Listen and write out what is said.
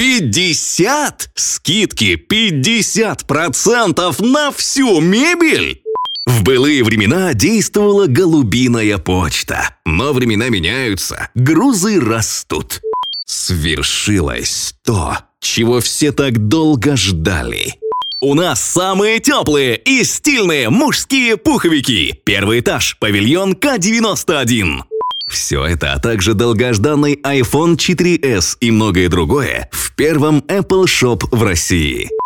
50? Скидки 50% на всю мебель? В былые времена действовала голубиная почта. Но времена меняются, грузы растут. Свершилось то, чего все так долго ждали. У нас самые теплые и стильные мужские пуховики. Первый этаж, павильон К91. Все это, а также долгожданный iPhone 4s и многое другое в первом Apple Shop в России.